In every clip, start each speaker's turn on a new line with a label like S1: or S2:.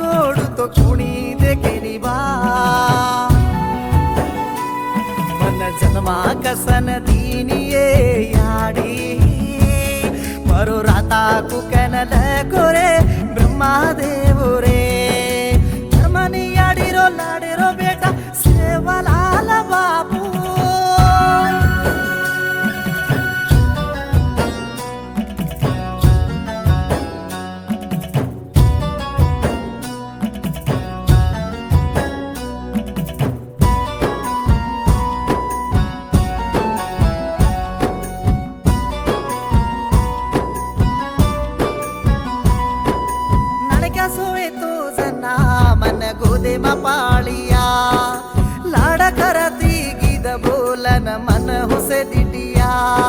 S1: जोडू तो कोणी देखेनी बा मन जन्मा कसन दीनिये याडी मरो राता कुकनल कोरे ब्रह्मादेव रे धर्मनी याडीरो लाडेरो बेटा सेवलाल बापू सोए तो जना मन गोदे पालिया लाड़ा करती गीत बोलन मन हुसे दिटिया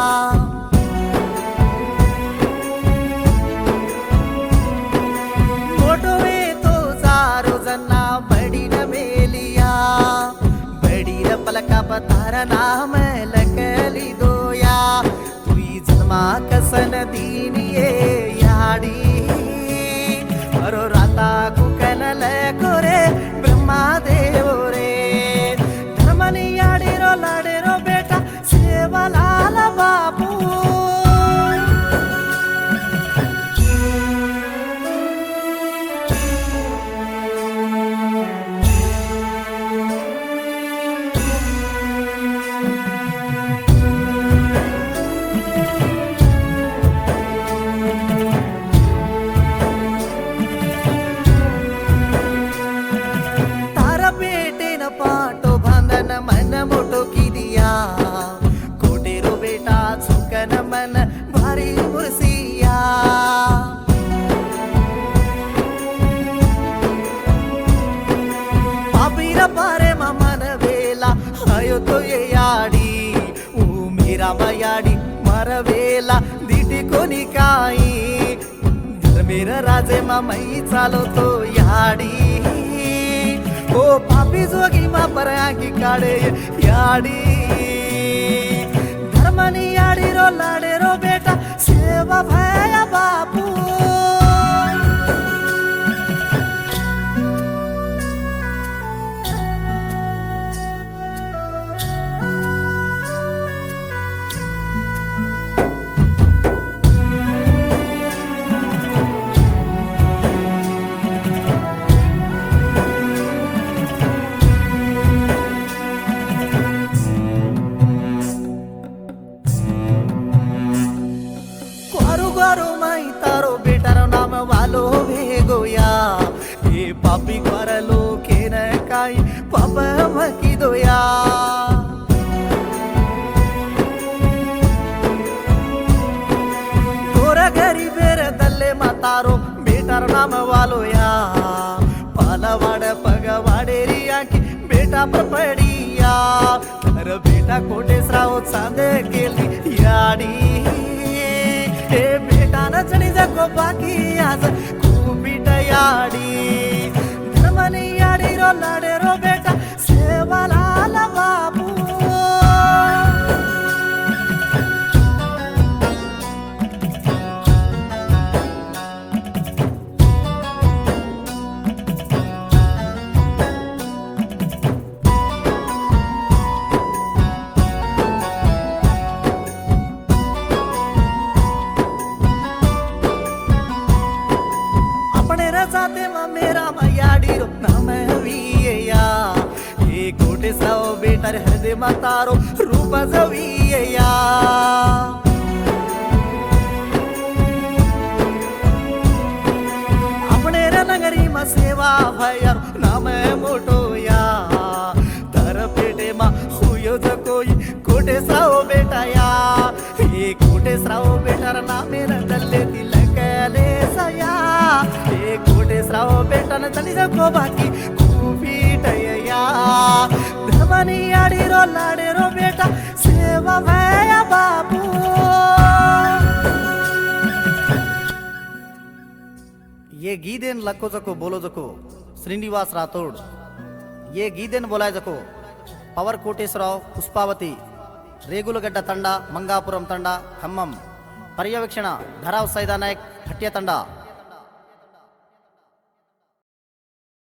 S1: फोटोए तो सारो जना बड़ी न मेलिया बड़ी र पलका पतारा नाम लकली दोया तुई जन्मा कसन दीनिये याडी मरो राता कुकनल कोरे ब्रह्मादेव रे धर्मनी याडीरो लाडेरो बेटा सेवलाल बापू पाटो बंधन मन मोटो की दिया कोटेरो बेटा झुकन मन भारी मुर्सिया पापीर पारे मन वेला आयो तो ये याडी ऊ मेरा मयाडी मर वेला दीटी कोनी काई मेरा राजे मई चालो तो याडी ओ पापी जोगी मा पर आंखी काढे याडी धर्मनी याडी रो लाडे रो बेटा सेवा भया बापू गरु माई तारो बेटारो नाम वालो भे गोया ये पापी करलो के न काई पाप मकी दोया तोरा घरी बेर दल्ले मातारो बेटारो नाम वालो या पालावाड पगवाडेरी आंकी बेटा पर पडिया तर बेटा कोटे श्राव चांदे गेली याडी हे बेटा न चढी जगो बाकी आज खूपीट याडी धर्मनी याडी रो लाडे रो बेटा सेवलाल बापू जाते मेरा मयाडी रो नाम विया ये कोटे साओ बेटा हृदय मातारो रूप जविया अपने नगरी में सेवा भयर नाम मोटो या तर पेटे मा हुयो ज कोई कोटे साओ बेटा या ये कोटे साओ बेटा नामे दल्ले तिलकले सया ये कोटे श्राव बेटा न चली जगो बाकी खूपीट या धर्मनी याडी रो लाडे रो बेटा सेवा भया बापू ये गीदेन लको जको बोलो जको श्रीनिवास राठोड ये गीदेन बोलाय जको पवर कोटेश्वरराव पुष्पावती ರೇಗುಲಗಡ್ಡ ತಂಡ ಮಂಗಾಪುರಂ ತಂಡ ಖಮ್ಮಂ ಪರ್ಯವೇಕ್ಷಣ ಧರಾವ್ ಸೈದಾ ನಾಯಕ್ ಭಟ್ಯ ತಂಡ